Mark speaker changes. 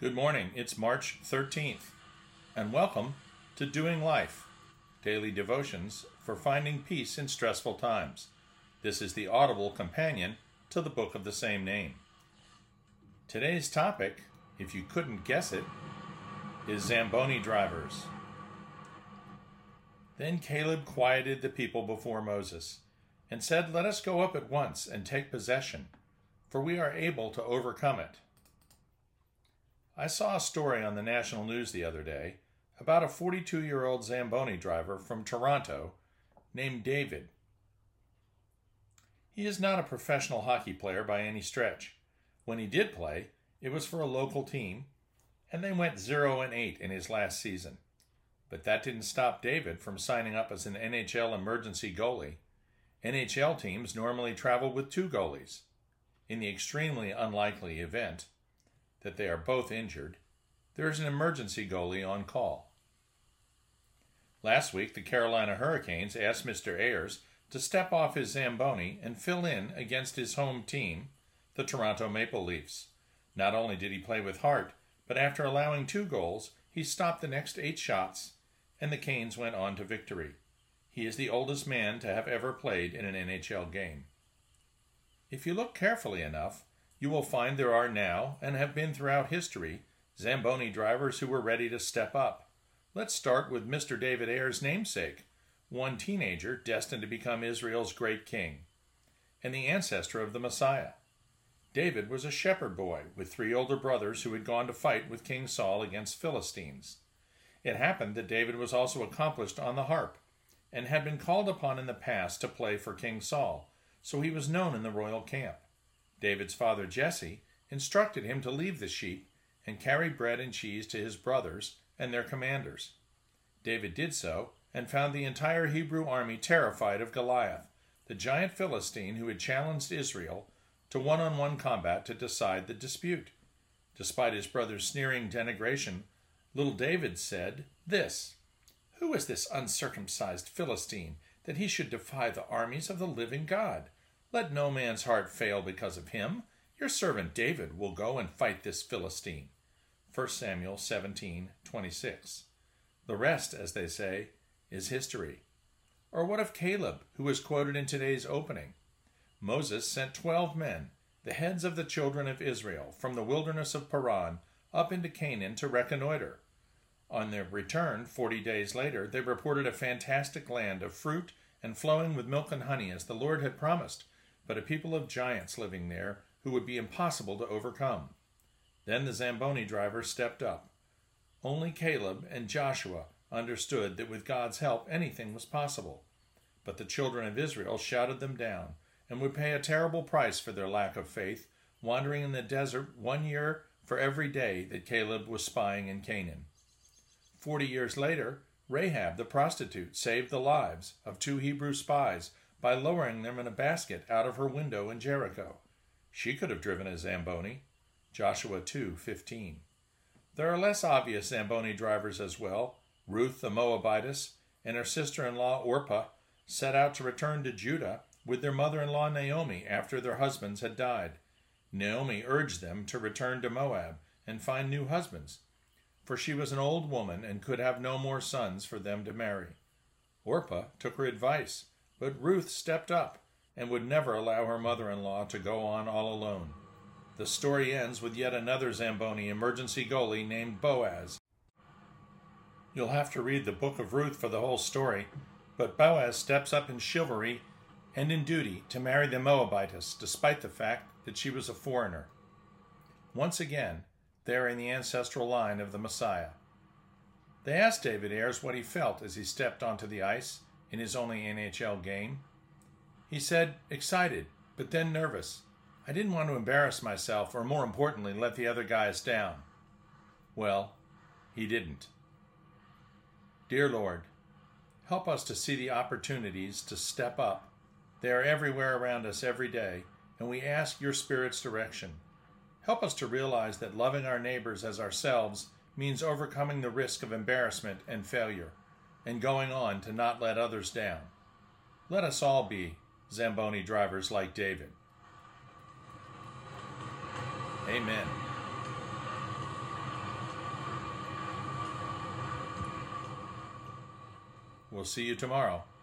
Speaker 1: Good morning. It's March 13th, and welcome to Doing Life, daily devotions for finding peace in stressful times. This is the audible companion to the book of the same name. Today's topic, if you couldn't guess it, is Zamboni drivers. Then Caleb quieted the people before Moses and said, "Let us go up at once and take possession, for we are able to overcome it." I saw a story on the national news the other day about a 42-year-old Zamboni driver from Toronto named David. He is not a professional hockey player by any stretch. When he did play, it was for a local team, and they went 0-8 in his last season. But that didn't stop David from signing up as an NHL emergency goalie. NHL teams normally travel with two goalies. In the extremely unlikely event that they are both injured, there is an emergency goalie on call. Last week, the Carolina Hurricanes asked Mr. Ayers to step off his Zamboni and fill in against his home team, the Toronto Maple Leafs. Not only did he play with heart, but after allowing 2 goals, he stopped the next 8 shots, and the Canes went on to victory. He is the oldest man to have ever played in an NHL game. If you look carefully enough, you will find there are now, and have been throughout history, Zamboni drivers who were ready to step up. Let's start with Mr. David Ayers' namesake, one teenager destined to become Israel's great king, and the ancestor of the Messiah. David was a shepherd boy with 3 older brothers who had gone to fight with King Saul against Philistines. It happened that David was also accomplished on the harp, and had been called upon in the past to play for King Saul, so he was known in the royal camp. David's father Jesse instructed him to leave the sheep and carry bread and cheese to his brothers and their commanders. David did so and found the entire Hebrew army terrified of Goliath, the giant Philistine who had challenged Israel to one-on-one combat to decide the dispute. Despite his brother's sneering denigration, little David said this, "Who is this uncircumcised Philistine that he should defy the armies of the living God? Let no man's heart fail because of him. Your servant David will go and fight this Philistine." 1 Samuel 17:26. The rest, as they say, is history. Or what of Caleb, who was quoted in today's opening? Moses sent 12 men, the heads of the children of Israel, from the wilderness of Paran up into Canaan to reconnoiter. On their return, 40 days later, they reported a fantastic land of fruit and flowing with milk and honey, as the Lord had promised, but a people of giants living there who would be impossible to overcome. Then the Zamboni driver stepped up. Only Caleb and Joshua understood that with God's help anything was possible. But the children of Israel shouted them down and would pay a terrible price for their lack of faith, wandering in the desert 1 year for every day that Caleb was spying in Canaan. 40 years later, Rahab the prostitute saved the lives of 2 Hebrew spies by lowering them in a basket out of her window in Jericho. She could have driven a Zamboni. Joshua 2:15. There are less obvious Zamboni drivers as well. Ruth the Moabitess and her sister-in-law Orpah set out to return to Judah with their mother-in-law Naomi after their husbands had died. Naomi urged them to return to Moab and find new husbands, for she was an old woman and could have no more sons for them to marry. Orpah took her advice, but Ruth stepped up and would never allow her mother-in-law to go on all alone. The story ends with yet another Zamboni emergency goalie named Boaz. You'll have to read the book of Ruth for the whole story, but Boaz steps up in chivalry and in duty to marry the Moabitess, despite the fact that she was a foreigner. Once again, they're in the ancestral line of the Messiah. They asked David Ayers what he felt as he stepped onto the ice in his only NHL game. He said, excited, but then nervous. I didn't want to embarrass myself, or more importantly, let the other guys down. Well, he didn't. Dear Lord, help us to see the opportunities to step up. They are everywhere around us every day, and we ask your Spirit's direction. Help us to realize that loving our neighbors as ourselves means overcoming the risk of embarrassment and failure, and going on to not let others down. Let us all be Zamboni drivers like David. Amen. We'll see you tomorrow.